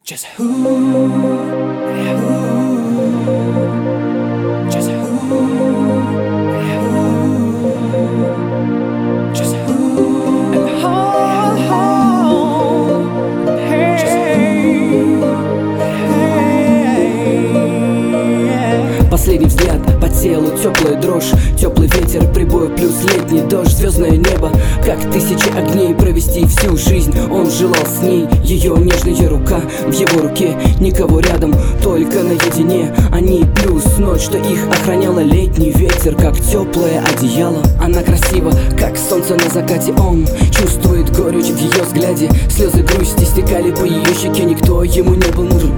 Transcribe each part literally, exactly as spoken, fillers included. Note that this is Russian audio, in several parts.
Just who, who, just who, who, just who, and how, hey, hey. Последний взгляд по телу, теплая дрожь, теплый ветер, прибой плюс летний дождь, звездное небо, как тысячи огней, провести всю жизнь. Он желал с ней, ее нежная рука в его руке, никого рядом, только наедине. Они плюс ночь, что их охраняла, летний ветер, как теплое одеяло. Она красива, как солнце на закате. Он чувствует горечь в ее взгляде, слезы грусти стекали по ее щеке, никто ему не был нужен.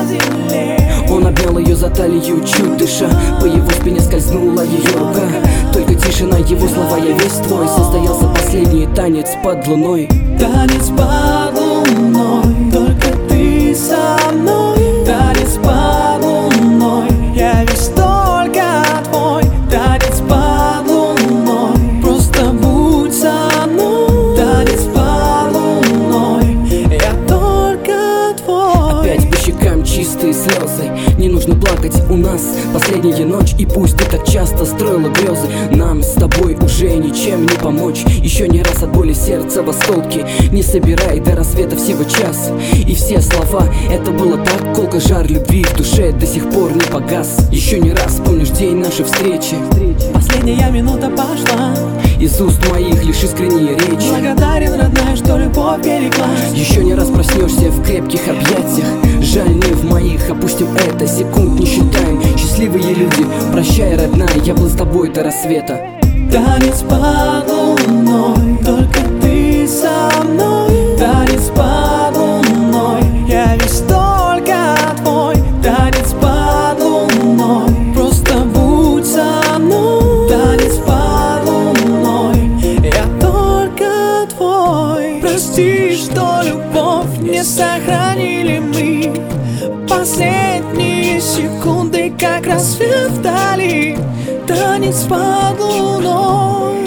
Он обнял ее за талию, чуть дыша, по его спине скользнула ее рука. Только тишина, его слова, я весь твой. Состоялся последний танец под луной. Танец под луной, только ты со мной. Танец под луной, я весь только твой. Танец под луной, просто будь со мной. Танец под луной, я только твой. Опять по щекам чистые слезы, не нужно плакать, у нас последняя ночь. И пусть ты так часто строила грезы, нам с тобой уже ничем не помочь. Еще не раз от боли сердца в осколки, не собирай до рассвета всего час. И все слова, это было так колко, жар любви в душе до сих пор не погас. Еще не раз помнишь день нашей встречи, последняя минута пошла, из уст моих лишь искренние речи. благодарен, родная, что любовь береглась. Еще не раз проснешься в крепких объятиях, жаль, не в моих, опустим это, секунд не считаем. Счастливые люди, прощай, родная, я был с тобой до рассвета. Танец под луной, только ты со мной. Танец под луной, я весь только твой. Танец под луной, просто будь со мной. Танец под луной, я только твой. Прости, что любовь не сохранили мы. Последние секунды, как рассвет вдали. Танец под луной,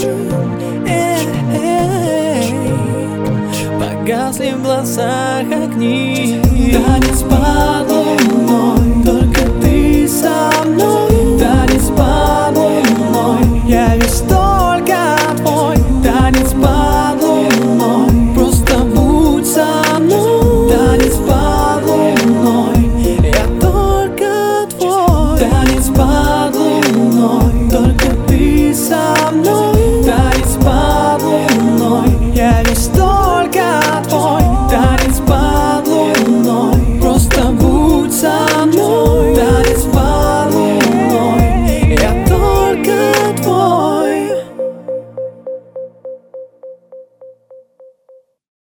эй, погасли в глазах огни. Танец под